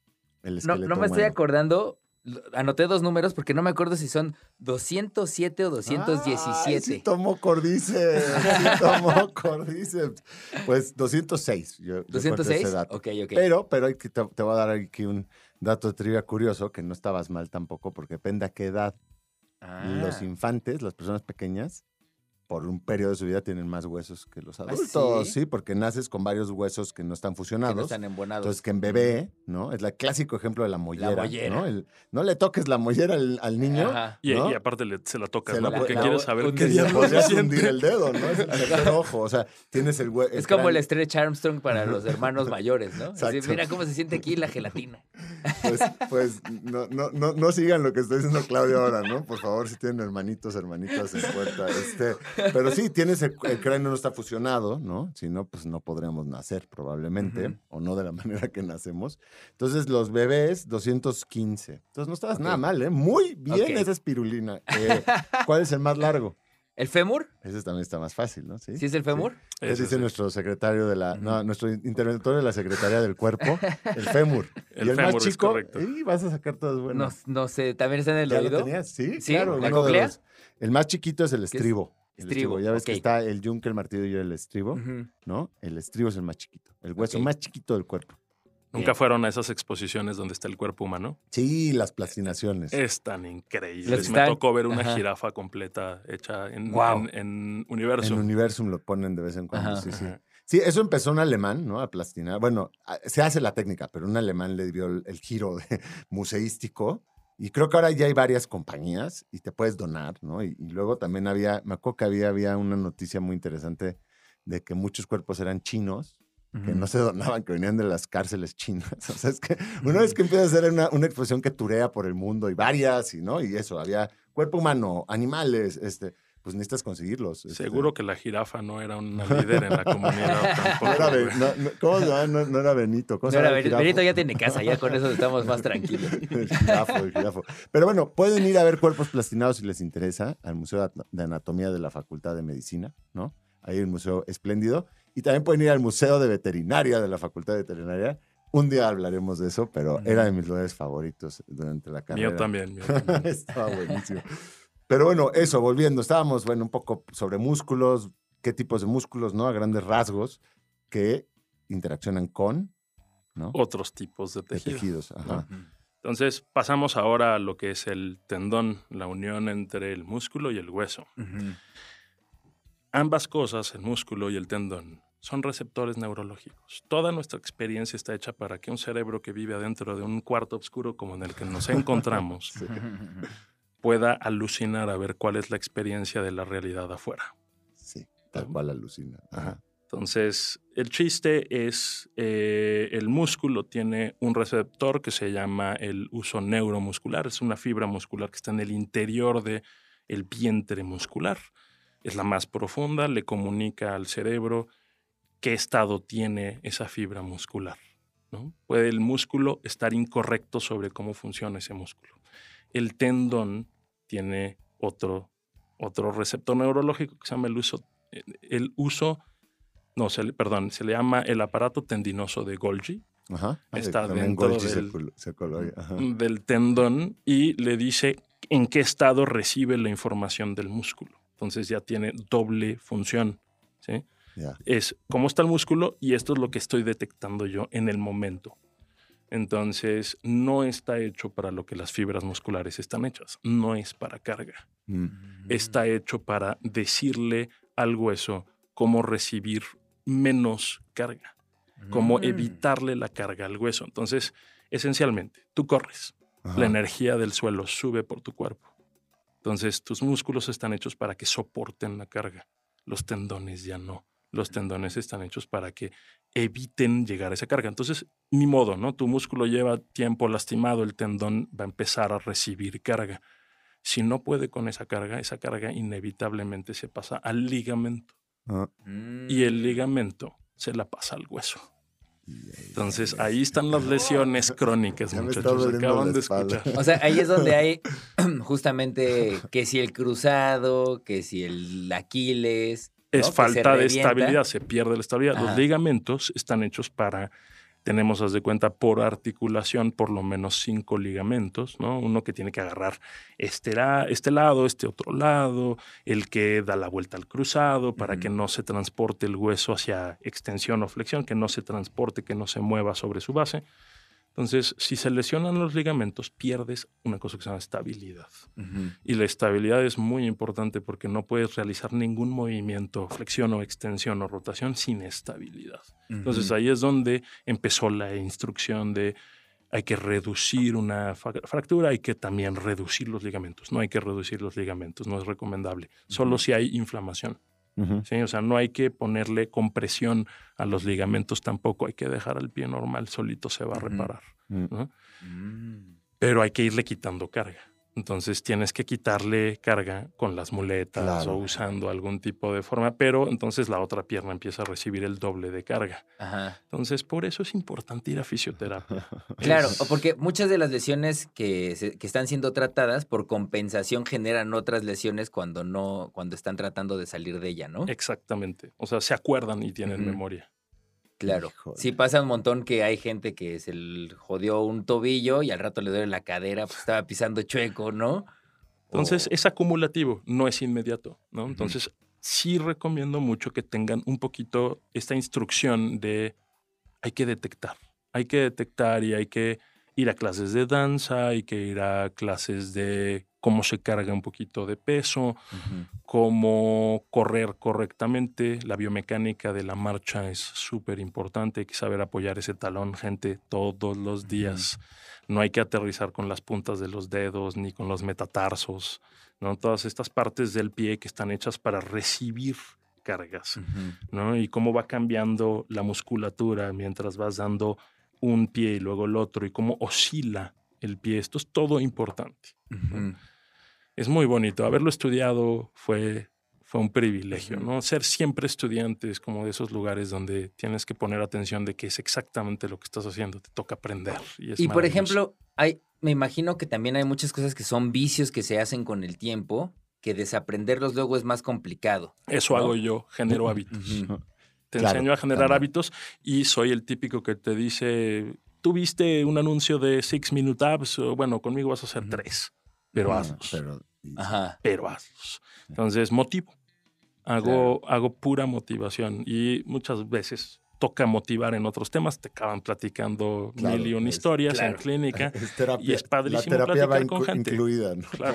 el no, esqueleto no me estoy humano. acordando, lo- anoté dos números porque no me acuerdo si son doscientos siete o doscientos Ay, diecisiete. sí tomó cordíceps, sí tomó cordíceps. Pues doscientos seis. Yo, yo ¿doscientos encuentro seis? ese dato. Ok, ok. Pero, pero hay que- te, te voy a dar aquí un dato de trivia curioso, que no estabas mal tampoco, porque depende a qué edad Ah, los infantes, las personas pequeñas, por un periodo de su vida tienen más huesos que los ¿Ah, adultos, sí? sí? Porque naces con varios huesos que no están fusionados. que no están embonados. Entonces, que en bebé, ¿no? Es el clásico ejemplo de la mollera. mollera. ¿no? El- no le toques la mollera al, al niño. Ajá. Y, ¿no? y aparte le- se la tocas, Se ¿no? la- Porque la- quieres la- saber un qué día Le diablos se podrías siente. hundir el dedo, ¿no? Es el tercer ojo. O sea, tienes el hue- Es como el cráneo. stretch Armstrong para los hermanos mayores, ¿no? Así, Exacto. mira cómo se siente aquí la gelatina. Pues, pues no, no, no, no sigan lo que está diciendo Claudio ahora, ¿no? Por favor, si tienen hermanitos, hermanitas en puerta. Este, pero sí, tienes el, el cráneo no está fusionado, ¿no? Si no, pues no podríamos nacer probablemente, Ujú. o no de la manera que nacemos. Entonces, los bebés, doscientos quince. Entonces, no estabas Ok. nada mal, ¿eh? Muy bien Ok. esa espirulina. Eh, ¿Cuál es el más largo? ¿El fémur? Ese también está más fácil, ¿no? Sí. ¿Sí es el fémur? ¿Qué Ese dice sí. nuestro secretario de la, no, nuestro interventor de la Secretaría del Cuerpo? El fémur. El y el fémur más es chico, correcto. y vas a sacar todas buenas. No, no sé, ¿también está en el ¿Ya oído? lo tenías? Sí, Sí, claro. ¿la uno de cóclea? los- el más chiquito es el es? estribo. El Estribo, Ya ves que ok. está el yunque, el martillo y el estribo, Ujú. ¿no? El estribo es el más chiquito, el hueso Ok. más chiquito del cuerpo. Nunca Bien. fueron a esas exposiciones donde está el cuerpo humano. Sí, las plastinaciones. Es tan Los increíble. que Me están- tocó ver una ajá. jirafa completa hecha en, Guau. en, en Universo. En Universum lo ponen de vez en cuando, Ajá, sí, sí. ajá. Sí, eso empezó un alemán, ¿no? A plastinar. Bueno, a- se hace la técnica, pero un alemán le dio el, el giro de- museístico. Y creo que ahora ya hay varias compañías y te puedes donar, ¿no? Y, y luego también había, me acuerdo que había, había una noticia muy interesante de que muchos cuerpos eran chinos, que no se donaban, que venían de las cárceles chinas. O sea, es que una vez que empieza a hacer una, una exposición que turea por el mundo y varias, y, ¿no? Y eso, había cuerpo humano, animales, este, pues necesitas conseguirlos. este. Seguro que la jirafa no era una líder en la comunidad No tampoco. era, Be- güey. no, no, ¿cómo se llama? No, no era Benito. ¿Cómo se No, era llama el Benito, jirafo? Benito ya tiene casa, ya con eso estamos más tranquilos. El jirafo, el jirafo. Pero bueno, pueden ir a ver cuerpos plastinados si les interesa al Museo de At- de Anatomía de la Facultad de Medicina, ¿no? Hay un museo espléndido. Y también pueden ir al Museo de Veterinaria de la Facultad de Veterinaria. Un día hablaremos de eso, pero Ujú. era de mis lugares favoritos durante la carrera. Mío también. mío también. Estaba buenísimo. Pero bueno, eso, volviendo, estábamos, bueno, un poco sobre músculos, qué tipos de músculos, ¿no? A grandes rasgos, que interaccionan con, ¿no? Otros tipos de De tejido. tejidos. Ajá. Entonces, pasamos ahora a lo que es el tendón, la unión entre el músculo y el hueso. Ujú. Ambas cosas, el músculo y el tendón, son receptores neurológicos. Toda nuestra experiencia está hecha para que un cerebro que vive adentro de un cuarto oscuro como en el que nos encontramos pueda alucinar a ver cuál es la experiencia de la realidad afuera. Sí, tal cual alucina. Ajá. Entonces, el chiste es, eh, el músculo tiene un receptor que se llama el uso neuromuscular. Es una fibra muscular que está en el interior del vientre muscular. Es la más profunda, le comunica al cerebro qué estado tiene esa fibra muscular, ¿no? Puede el músculo estar incorrecto sobre cómo funciona ese músculo. El tendón tiene otro, otro receptor neurológico que se llama el uso, el uso no, se le, perdón, se le llama el aparato tendinoso de Golgi. Ajá. Ay, Está también dentro Golgi se del- colo- se coló ahí. Ajá. del tendón y le dice en qué estado recibe la información del músculo. Entonces ya tiene doble función ¿sí? Ya. Es cómo está el músculo y esto es lo que estoy detectando yo en el momento. Entonces, no está hecho para lo que las fibras musculares están hechas. No es para carga. Mm. Está hecho para decirle al hueso cómo recibir menos carga, cómo Mm. evitarle la carga al hueso. Entonces, esencialmente, tú corres. Ajá. La energía del suelo sube por tu cuerpo. Entonces, tus músculos están hechos para que soporten la carga. Los tendones ya no. Los tendones están hechos para que eviten llegar a esa carga. Entonces, ni modo, ¿no? Tu músculo lleva tiempo lastimado, el tendón va a empezar a recibir carga. Si no puede con esa carga, esa carga inevitablemente se pasa al ligamento. Ah. Y el ligamento se la pasa al hueso. Entonces, ahí están las lesiones crónicas, Ya me está muchachos. doliendo Acaban la de espalda. escuchar. O sea, ahí es donde hay justamente que si el cruzado, que si el Aquiles. ¿no? Es Que se falta de revienta. estabilidad, se pierde la estabilidad. Ajá. Los ligamentos están hechos para, tenemos, haz de cuenta, por articulación, por lo menos cinco ligamentos, ¿no? Uno que tiene que agarrar este, la- este lado, este otro lado, el que da la vuelta al cruzado para Ujú. que no se transporte el hueso hacia extensión o flexión, que no se transporte, que no se mueva sobre su base. Entonces, si se lesionan los ligamentos, pierdes una cosa que se llama estabilidad. Ujú. Y la estabilidad es muy importante porque no puedes realizar ningún movimiento, flexión o extensión o rotación sin estabilidad. Entonces Ujú. ahí es donde empezó la instrucción de hay que reducir una fa- fractura, hay que también reducir los ligamentos. No hay que reducir los ligamentos, no es recomendable. Solo Ujú. si hay inflamación. Ujú. ¿Sí? O sea, no hay que ponerle compresión a los ligamentos tampoco. Hay que dejar al pie normal, solito se va a Ujú. reparar. Mm. ¿no? Mm. Pero hay que irle quitando carga. Entonces tienes que quitarle carga con las muletas Claro. o usando algún tipo de forma, pero entonces la otra pierna empieza a recibir el doble de carga. Ajá. Entonces por eso es importante ir a fisioterapia. Claro, Es- o porque muchas de las lesiones que, se- que están siendo tratadas por compensación generan otras lesiones cuando no, cuando están tratando de salir de ella, ¿no? Exactamente. O sea, se acuerdan y tienen Ujú. memoria. Claro. Híjole. Sí pasa un montón que hay gente que se le jodió un tobillo y al rato le duele la cadera, pues estaba pisando chueco, ¿no? Entonces O- es acumulativo, no es inmediato, ¿no? Ujú. Entonces sí recomiendo mucho que tengan un poquito esta instrucción de hay que detectar, hay que detectar y hay que ir a clases de danza, hay que ir a clases de cómo se carga un poquito de peso, Ujú. cómo correr correctamente. La biomecánica de la marcha es súper importante. Hay que saber apoyar ese talón, gente, todos los días. No hay que aterrizar con las puntas de los dedos ni con los metatarsos, ¿no? Todas estas partes del pie que están hechas para recibir cargas, Ujú. ¿no? Y cómo va cambiando la musculatura mientras vas dando un pie y luego el otro y cómo oscila el pie. Esto es todo importante. Ujú. Es muy bonito. Haberlo estudiado fue, fue un privilegio, Ujú. ¿no? Ser siempre estudiante es como de esos lugares donde tienes que poner atención de que es exactamente lo que estás haciendo. Te toca aprender. Y, es Y por maravilloso. ejemplo, hay, me imagino que también hay muchas cosas que son vicios que se hacen con el tiempo, que desaprenderlos luego es más complicado. Eso ¿no? hago yo, genero hábitos. Ujú. Te Claro, enseño a generar también. hábitos y soy el típico que te dice, tú viste un anuncio de Six Minute Abs, o, bueno, conmigo vas a hacer Ujú. tres, pero Ujú. hazlos, pero, Pero, y- Ajá. hazlos. Entonces, motivo. Hago, hago pura motivación y muchas veces toca motivar en otros temas, te acaban platicando Claro, mil y una es- historias claro. en clínica. es terapia. Y es padrísimo La terapia va platicar con inclu- gente. incluida, ¿no? Claro.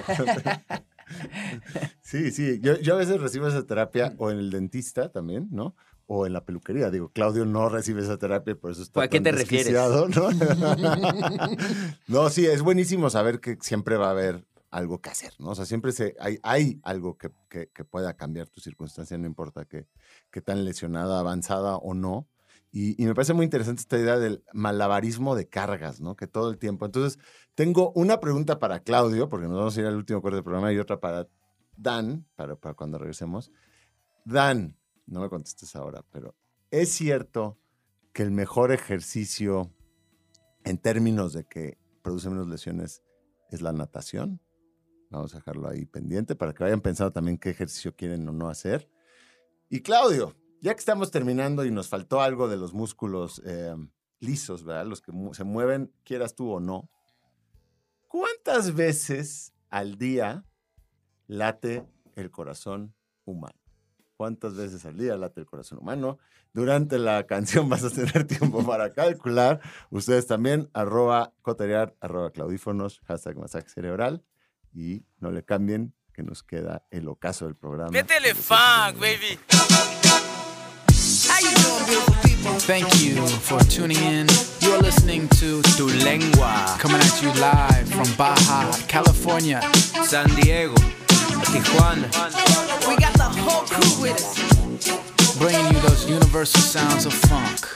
Sí, sí. Yo, yo a veces recibo esa terapia o en el dentista también, ¿no? O en la peluquería. Digo, Claudio no recibe esa terapia y por eso está ¿A qué tan te refieres? desquiciado, ¿no? No, sí, es buenísimo saber que siempre va a haber algo que hacer, ¿no? O sea, siempre se, hay, hay algo que, que- que pueda cambiar tu circunstancia, no importa que, que tan lesionada, avanzada o no. Y, y me parece muy interesante esta idea del malabarismo de cargas, ¿no? Que todo el tiempo. Entonces, tengo una pregunta para Claudio, porque nos vamos a ir al último corte del programa, y otra para Dan, para, para cuando regresemos. Dan, no me contestes ahora, pero ¿es cierto que el mejor ejercicio en términos de que produce menos lesiones es la natación? Vamos a dejarlo ahí pendiente para que vayan pensando también qué ejercicio quieren o no hacer. Y Claudio, ya que estamos terminando y nos faltó algo de los músculos eh, lisos, ¿verdad? Los que mu- se mueven, quieras tú o no. ¿Cuántas veces al día late el corazón humano? cuántas veces al día late el corazón humano. Durante la canción vas a tener tiempo para calcular. Ustedes también, arroba coteriar, arroba claudífonos, hashtag masaje cerebral. Y no le cambien, que nos queda el ocaso del programa. Métele funk, baby. How you doing, beautiful people? Thank you for tuning in. You're listening to Tu Lengua, coming at you live from Baja, California, San Diego, Tijuana. We got the whole crew with us, bringing you those universal sounds of funk.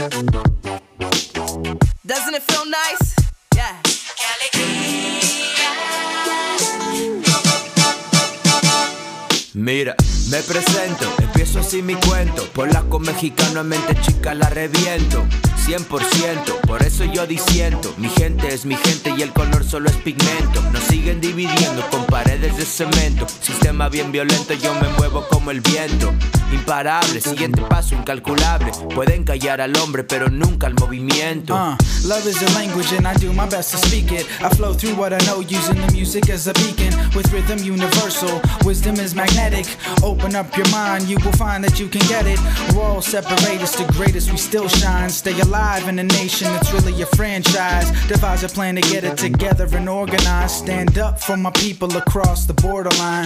Doesn't it feel nice? Yeah. Mira, me presento, empiezo así mi cuento. Por la con mexicano en mente chica la reviento. cien por ciento, por eso yo disiento. Mi gente es mi gente y el color solo es pigmento. Nos siguen dividiendo con paredes de cemento. Sistema bien violento, yo me muevo como el viento. Imparable, siguiente paso incalculable. Pueden callar al hombre pero nunca al movimiento. Uh, love is a language and I do my best to speak it. I flow through what I know using the music as a beacon. With rhythm universal, wisdom is magnetic. Open up your mind, you will find that you can get it. We're all separated, the greatest, we still shine. Stay alive in a nation, it's really a franchise. Devise a plan to get it together and organize. Stand up for my people across the borderline.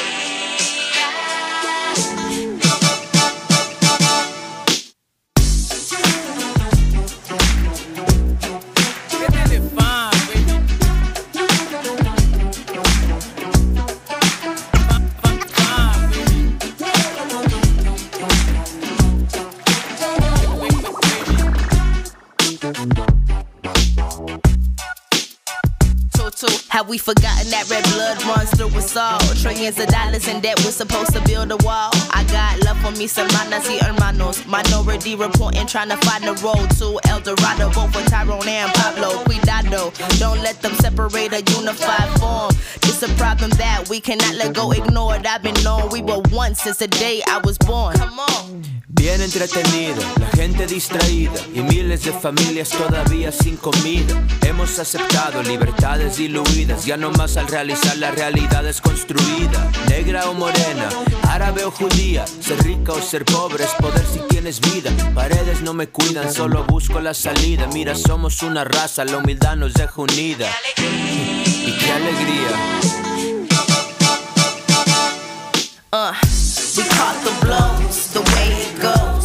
Have we forgotten that red blood runs through us all? Trillions of dollars in debt, we're supposed to build a wall. I got love for mis hermanas y hermanos. Minority reporting, trying to find the road to El Dorado. Vote for Tyrone and Pablo. Cuidado, don't let them separate a unified form. It's a problem that we cannot let go, ignore it. I've been known we were one since the day I was born. Come on. Bien entretenida, la gente distraída y miles de familias todavía sin comida. Hemos aceptado libertades diluidas, ya no más al realizar la realidad es construida. Negra o morena, árabe o judía, ser rica o ser pobre es poder si tienes vida. Paredes no me cuidan, solo busco la salida. Mira, somos una raza, la humildad nos deja unida. Y qué alegría. Uh, we caught the blows, the way it goes.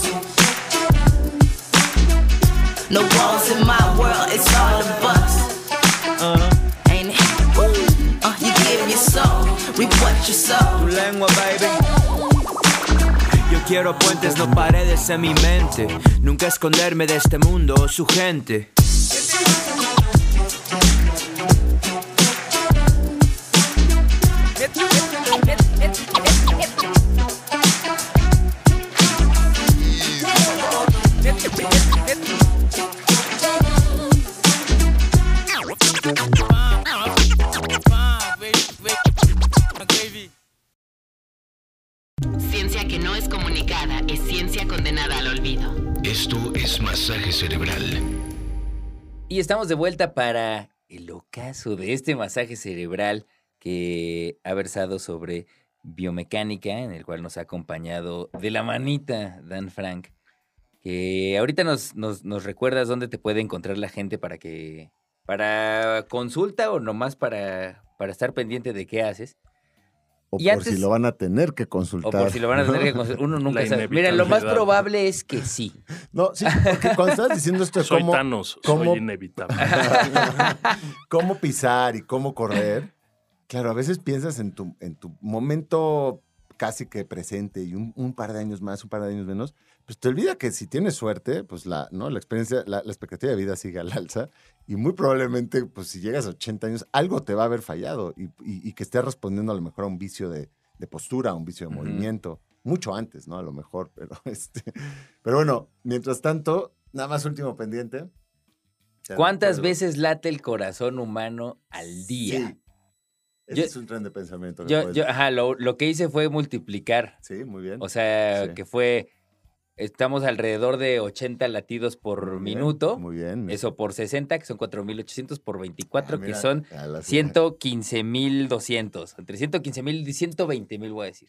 No walls in my world, it's all of us. Uh, Ain't it? Uh, you give your soul, reap what you sow. Tu lengua, baby. Yo quiero puentes, no paredes en mi mente. Nunca esconderme de este mundo o su gente. Ciencia que no es comunicada es ciencia condenada al olvido. Esto es Masaje Cerebral. Y estamos de vuelta para el ocaso de este masaje cerebral que ha versado sobre biomecánica, en el cual nos ha acompañado de la manita Dan Frank. Que ahorita nos, nos, nos recuerdas dónde te puede encontrar la gente para que para consulta o nomás para, para estar pendiente de qué haces. O Y por antes- si lo van a tener que O consultar. por si lo van a tener que consultar. Uno nunca La sabe. Mira, lo más inevitabilidad. probable es que sí. No, sí, porque cuando estás diciendo esto de Soy cómo, Thanos, cómo- soy inevitable. cómo pisar y cómo correr, claro, a veces piensas en tu, en tu momento casi que presente y un, un par de años más, un par de años menos, pues te olvida que si tienes suerte, pues la, ¿no? la experiencia, la, la expectativa de vida sigue al alza y muy probablemente, pues si llegas a ochenta años, algo te va a haber fallado y, y- y que estés respondiendo a lo mejor a un vicio de, de postura, a un vicio de Ujú. movimiento, mucho antes, ¿no? A lo mejor, pero este, pero bueno, mientras tanto, nada más último pendiente. Ya ¿Cuántas recuerdo. veces late el corazón humano al día? Sí. Ese Yo- es un tren de pensamiento. que Yo, puedes- yo, ajá, lo, lo que hice fue multiplicar. Sí, muy bien. O sea, Sí. que fue, estamos alrededor de ochenta latidos por Muy bien, minuto. Muy bien. Eso por sesenta, que son cuatro mil ochocientos, por veinticuatro, Ah, que mira, son a la- ciento quince mil doscientos. Entre ciento quince mil y ciento veinte mil, voy a decir.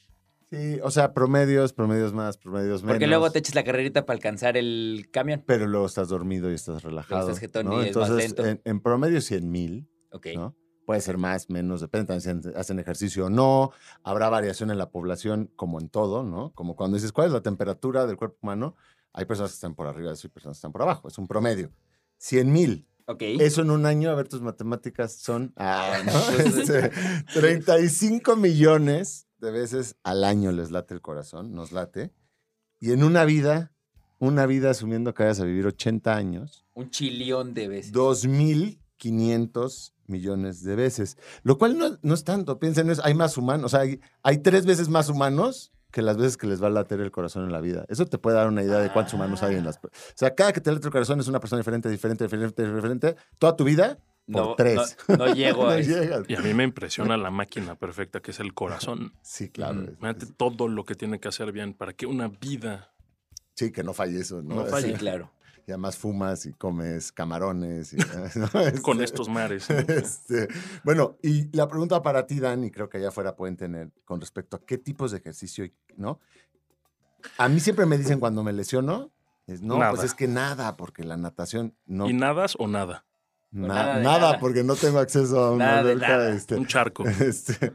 Sí, o sea, promedios, promedios más, promedios menos. Porque luego te echas la carrerita para alcanzar el camión. Pero luego estás dormido y estás relajado. Luego estás jetón ¿no? y es más Entonces, lento. en, en promedio cien mil, Ok. ¿no? Puede ser más, menos, depende también si hacen ejercicio o no. Habrá variación en la población, como en todo, ¿no? Como cuando dices, ¿cuál es la temperatura del cuerpo humano? Hay personas que están por arriba de eso y personas que están por abajo. Es un promedio. cien mil. Ok. Eso en un año, a ver, tus matemáticas son ah, ¿no? Este, treinta y cinco millones de veces al año les late el corazón, nos late. Y en una vida, una vida asumiendo que vayas a vivir ochenta años, Un chilión de veces. dos mil quinientos millones de veces. Lo cual no, no es tanto. Piensen, es, hay más humanos. O sea, hay, hay tres veces más humanos que las veces que les va a latir el corazón en la vida. Eso te puede dar una idea de cuántos humanos hay en las... O sea, cada que te late el corazón es una persona diferente, diferente, diferente, diferente. Toda tu vida, por No, tres. no, no llego No a eso. llegas. Y a mí me impresiona la máquina perfecta que es el corazón. Sí, claro. Mm. es- Imagínate es- todo lo que tiene que hacer bien para que una vida sí, que no falle eso, ¿no? No Así, falle. Sí, claro. Y además fumas y comes camarones. Y, ¿no? con Este, estos mares. ¿no? este, bueno, y la pregunta para ti, Dan, y creo que allá afuera pueden tener con respecto a qué tipos de ejercicio, ¿no? A mí siempre me dicen cuando me lesiono, es, no, Nada. pues es que nada, porque la natación no... ¿Y nadas o nada? na- nada de nada, nada. porque no tengo acceso a una Nada de alberca. nada. Este, Un charco. este,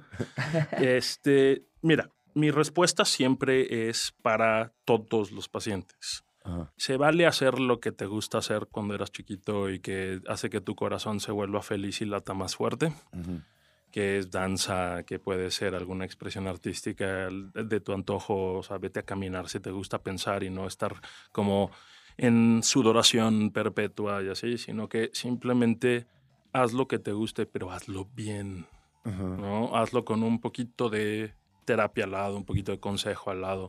Este, mira, mi respuesta siempre es para todos los pacientes. ajá, Se vale hacer lo que te gusta hacer cuando eras chiquito y que hace que tu corazón se vuelva feliz y lata más fuerte, ujú, que es danza, que puede ser alguna expresión artística de tu antojo, o sea, vete a caminar si te gusta pensar y no estar como en sudoración perpetua y así, sino que simplemente haz lo que te guste, pero hazlo bien, ajá. ¿no? Hazlo con un poquito de terapia al lado, un poquito de consejo al lado.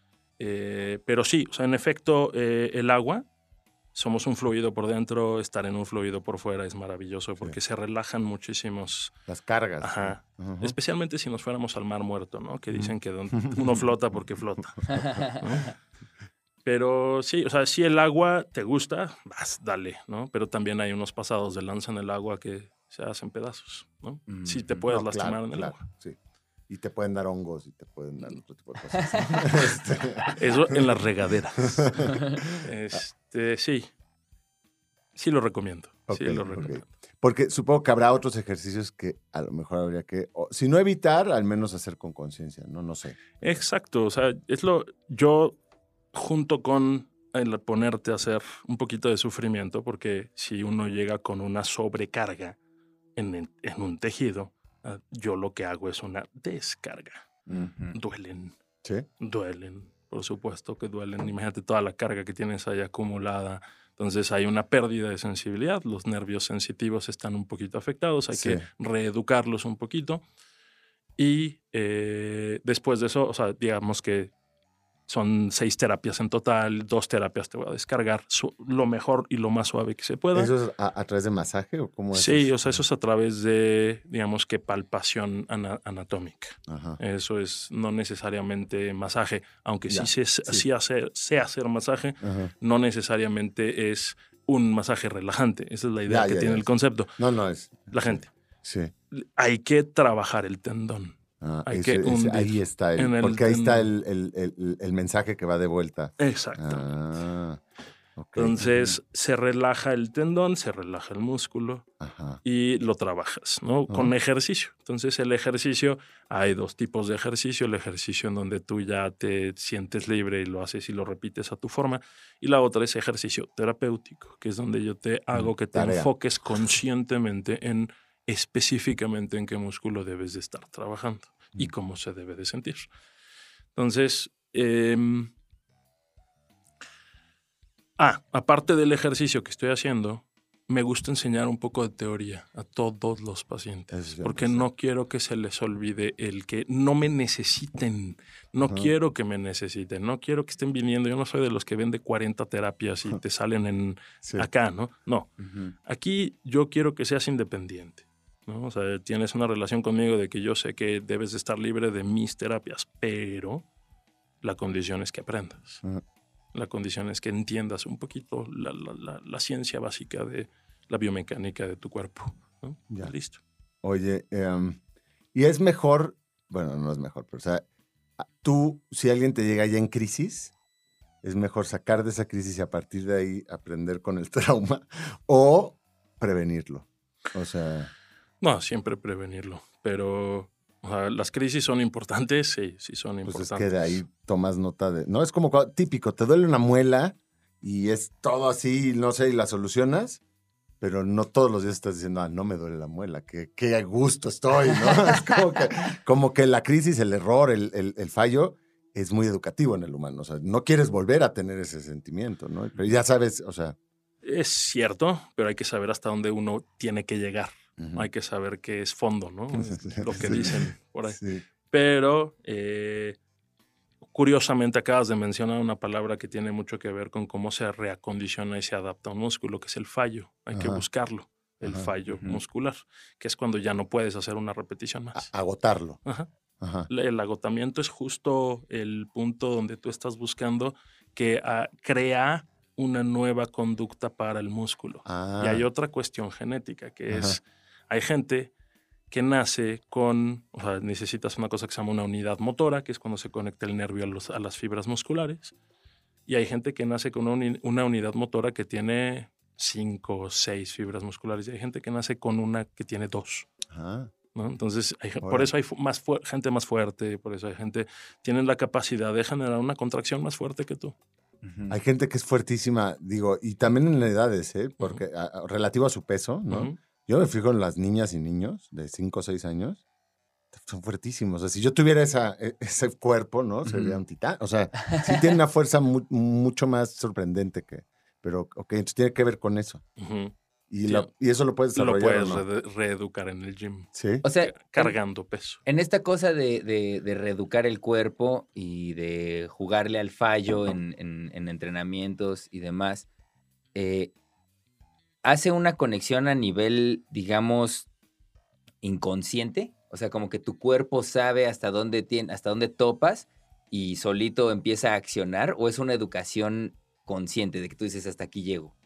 Eh, pero sí, o sea, en efecto, eh, el agua, somos un fluido por dentro, estar en un fluido por fuera es maravilloso porque se relajan muchísimos, Las cargas. Ajá. ¿no? Ujú. especialmente si nos fuéramos al mar muerto, ¿no? Que dicen que don- uno flota porque flota. ¿no? Pero sí, o sea, si el agua te gusta, vas, dale, ¿no? Pero también hay unos pasados de lanza en el agua que se hacen pedazos, ¿no? Si te Ujú. puedes No, lastimar claro, en el claro, agua. sí. Y te pueden dar hongos y te pueden dar otro tipo de cosas. ¿no? Este, Eso en las regaderas. Este, sí. Sí lo recomiendo. sí Ok, lo ok. recomiendo. Porque supongo que habrá otros ejercicios que a lo mejor habría que, o, si no evitar, al menos hacer con conciencia, ¿no? No sé. Exacto. O sea, es lo. Yo, junto con el ponerte a hacer un poquito de sufrimiento, porque si uno llega con una sobrecarga en, el- en un tejido, ah, yo lo que hago es una descarga. Duelen. ¿Sí? Duelen, por supuesto que duelen. Imagínate toda la carga que tienes ahí acumulada. Entonces hay una pérdida de sensibilidad. Los nervios sensitivos están un poquito afectados. Hay Sí. que reeducarlos un poquito. Y eh, después de eso, o sea, digamos que son seis terapias en total. Dos terapias te voy a descargar su- lo mejor y lo más suave que se pueda. ¿Eso es a, a través de masaje o cómo es? Sí, eso? o sea, eso es a través de, digamos que palpación ana- anatómica. Ajá. Eso es no necesariamente masaje, aunque Ya, sí, sé, sí. sí hacer, sé hacer masaje, Ajá. no necesariamente es un masaje relajante. Esa es la idea Ya, que ya, tiene ya. el concepto. No, no es. La gente. Sí. Hay que trabajar el tendón. Ah, Hay ese- que ese- hundir ahí está el, en el porque ahí está tendón. el, el- el- el mensaje que va de vuelta. Exacto. Ah, ok. Entonces se relaja el tendón, se relaja el músculo Ajá. y lo trabajas, ¿no? Con Ah. ejercicio. Entonces el ejercicio, hay dos tipos de ejercicio. El ejercicio en donde tú ya te sientes libre y lo haces y lo repites a tu forma. Y la otra es ejercicio terapéutico, que es donde yo te hago que te tarea. enfoques conscientemente en específicamente en qué músculo debes de estar trabajando y cómo se debe de sentir. Entonces, em, ah, aparte del ejercicio que estoy haciendo, me gusta enseñar un poco de teoría a todos los pacientes, Eso siempre porque sí. no quiero que se les olvide el que no me necesiten, no Ajá. quiero que me necesiten, no quiero que estén viniendo. Yo no soy de los que vende cuarenta terapias y te salen en Sí. acá, ¿no? No. Ujú. Aquí yo quiero que seas independiente, ¿no? O sea, tienes una relación conmigo de que yo sé que debes de estar libre de mis terapias, pero la condición es que aprendas. Ajá. La condición es que entiendas un poquito la, la- la- la ciencia básica de la biomecánica de tu cuerpo, ¿no? Ya. Listo. Oye, em, y es mejor, bueno, no es mejor, pero o sea, Tú, si alguien te llega ya en crisis, es mejor sacar de esa crisis y a partir de ahí aprender con el trauma o prevenirlo. O sea... No, siempre prevenirlo, pero o sea, las crisis son importantes, sí, sí son pues importantes. Es que de ahí tomas nota de... No, es como cuando- típico, te duele una muela y es todo así, no sé, y la solucionas, pero no todos los días estás diciendo, ah, no me duele la muela, qué, qué a gusto estoy, ¿no? Es como que, como que la crisis, el error, el, el, el fallo es muy educativo en el humano. O sea, no quieres volver a tener ese sentimiento, ¿no? Pero ya sabes, o sea... Es cierto, pero hay que saber hasta dónde uno tiene que llegar. Uh-huh. Hay que saber qué es fondo, ¿no? Lo que Sí. dicen por ahí. Sí. Pero, eh, curiosamente, acabas de mencionar una palabra que tiene mucho que ver con cómo se reacondiciona y se adapta un músculo, que es el fallo. Hay que Ajá. buscarlo, el Ajá. fallo Ujú. muscular, que es cuando ya no puedes hacer una repetición más. A- agotarlo. Ajá. Ajá. El agotamiento es justo el punto donde tú estás buscando que ah, crea una nueva conducta para el músculo. Ah. Y hay otra cuestión genética, que Ajá. es, hay gente que nace con, o sea, necesitas una cosa que se llama una unidad motora, que es cuando se conecta el nervio a, los- a las fibras musculares. Y hay gente que nace con una, uni- una unidad motora que tiene cinco o seis fibras musculares. Y hay gente que nace con una que tiene dos. Ajá. ¿No? Entonces, hay, por Órale. eso hay fu- más fu- gente más fuerte, por eso hay gente tiene la capacidad de generar una contracción más fuerte que tú. Ujú. Hay gente que es fuertísima, digo, y también en edades, ¿eh? Porque a- a- relativo a su peso, ¿no? Ujú. Yo me fijo en las niñas y niños de cinco o seis años, son fuertísimos. O sea, si yo tuviera esa, e- ese cuerpo, ¿no? Sería Ujú. un titán. O sea, sí tiene una fuerza mu- mucho más sorprendente que... Pero, ok, entonces tiene que ver con eso. Ujú. Y, Sí. la- y eso lo puedes Lo desarrollar. puedes ¿o no? re- reeducar en el gym, Sí. O sea, en, cargando peso. en esta cosa de, de- de reeducar el cuerpo y de jugarle al fallo en, en- en entrenamientos y demás, eh, hace una conexión a nivel, digamos, inconsciente. O sea, como que tu cuerpo sabe hasta dónde, tiene, hasta dónde topas y solito empieza a accionar, o es una educación consciente de que tú dices hasta aquí llego.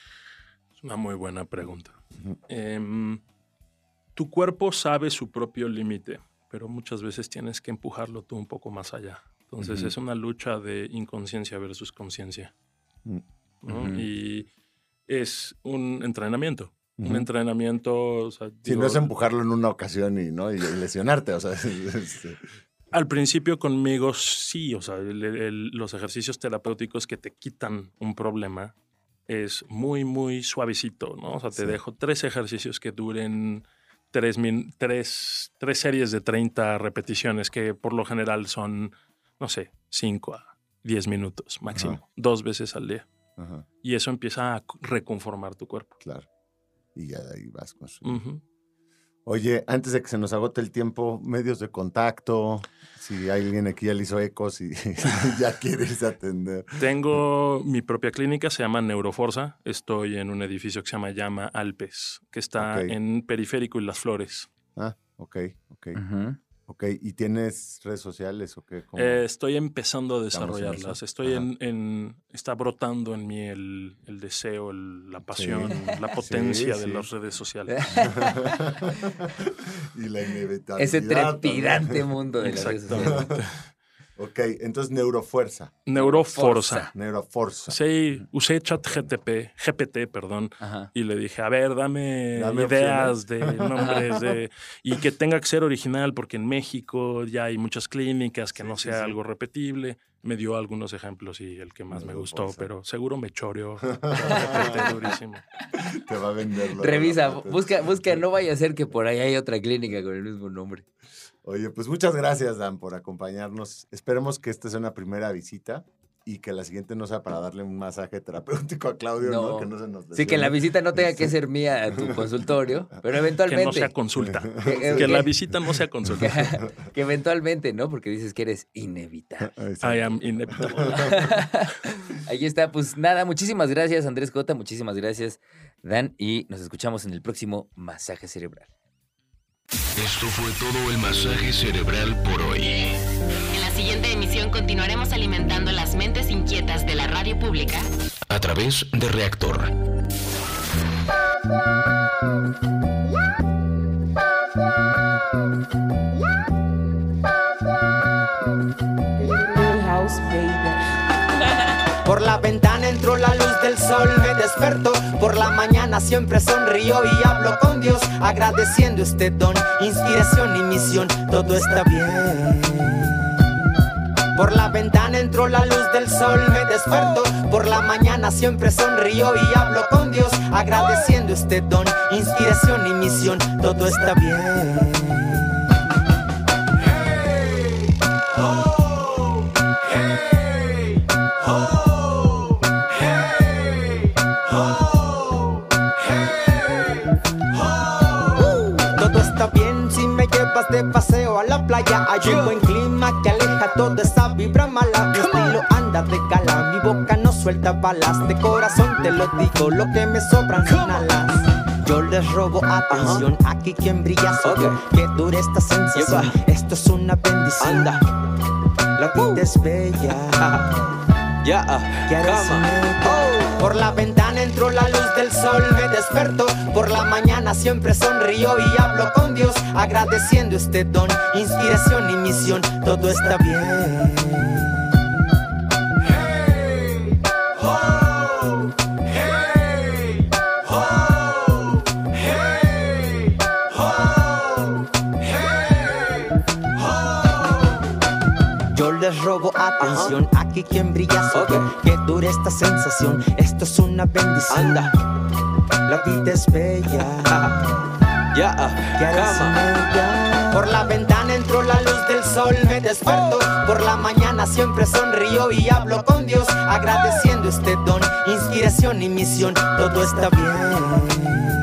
Es una muy buena pregunta. Ujú. Em, tu cuerpo sabe su propio límite, pero muchas veces tienes que empujarlo tú un poco más allá. Entonces Ujú. es una lucha de inconsciencia versus conciencia, Mm. ¿no? Ujú. Y es un entrenamiento. Un Ujú. entrenamiento, o sea, Si digo, no es empujarlo en una ocasión y, ¿no? y lesionarte, o sea... es- es- al principio conmigo sí, o sea, el- el- los ejercicios terapéuticos que te quitan un problema es muy, muy suavecito, ¿no? O sea, te Sí. dejo tres ejercicios que duren tres, min- tres, tres series de treinta repeticiones, que por lo general son, no sé, cinco a diez minutos máximo, Ajá. dos veces al día. Ajá, Y eso empieza a c- reconformar tu cuerpo. claro. Y ya de ahí vas con su... Ujú. Oye, antes de que se nos agote el tiempo, medios de contacto, si alguien aquí ya le hizo ecos y ya quiere irse a atender. Tengo mi propia clínica, se llama Neuroforza. Estoy en un edificio que se llama Llama Alpes, que está Ok. en Periférico y Las Flores. Ah, ok, ok. Ujú. Ok, ¿y tienes redes sociales o qué? ¿Cómo? Eh, estoy empezando a Estamos en desarrollarlas. eso. Estoy Ajá. en, en- Está brotando en mí el, el deseo, el- la pasión, la potencia Sí, de sí. las redes sociales. Y la inevitabilidad. Ese trepidante también. mundo de las redes sociales. Exactamente. Ok, entonces Neurofuerza, Neuroforza. Neuroforza. Sí, usé ChatGPT, G P T, perdón, Ajá. y le dije, a ver, dame, Dame ideas de nombres de, y que tenga que ser original, porque en México ya hay muchas clínicas, que Sí, no sí, sea sí. algo repetible. Me dio algunos ejemplos y el que más me gustó, Neuroforza. pero seguro me choreó. ChatGPT durísimo. Te va a vender. luego Revisa, la patente. busca, busca, no vaya a ser que por ahí hay otra clínica con el mismo nombre. Oye, pues muchas gracias, Dan, por acompañarnos. Esperemos que esta sea una primera visita y que la siguiente no sea para darle un masaje terapéutico a Claudio, ¿no? No. Que no se nos Sí, que la lesione. visita no tenga que ser mía a tu consultorio, pero Que eventualmente. no sea consulta. Que- Que la que- visita no sea consulta. que eventualmente, ¿no? Porque dices que eres inevitable. Exacto. I am inevitable. Ahí está, pues nada, muchísimas gracias Andrés Cota, muchísimas gracias Dan y nos escuchamos en el próximo Masaje Cerebral. Esto fue todo el masaje cerebral por hoy. En la siguiente emisión continuaremos alimentando las mentes inquietas de la radio pública A través de Reactor. Yeah. Por la ventana entró la luz del sol, me despertó. Por la mañana siempre sonrío y hablo con Dios, agradeciendo este don, inspiración y misión, todo está bien. Por la ventana entró la luz del sol, me despertó. Por la mañana siempre sonrío y hablo con Dios, agradeciendo este don, inspiración y misión, todo está bien. De paseo a la playa, hay un buen clima que aleja toda esa vibra mala. Mi estilo anda de gala, mi boca no suelta balas. De corazón te lo digo, lo que me sobran son alas. Yo les robo atención, aquí quien brilla soy yo. Que dure esta sensación, esto es una bendición. La vida es bella, ¿quieres oh. Por la ventana entró la luz del sol, me despertó. Por la mañana siempre sonrío y hablo con Dios, agradeciendo este don, inspiración y misión, todo está bien. Hey, oh, hey, oh, hey, oh, hey, oh. Yo les robo atención, aquí quien brilla soy yo. Que dure esta sensación, esto es una bendición. La vida es bella, ¿quieres ella? Por la ventana entró la luz del sol, me despertó. Por la mañana siempre sonrío y hablo con Dios, agradeciendo este don, inspiración y misión, todo está bien.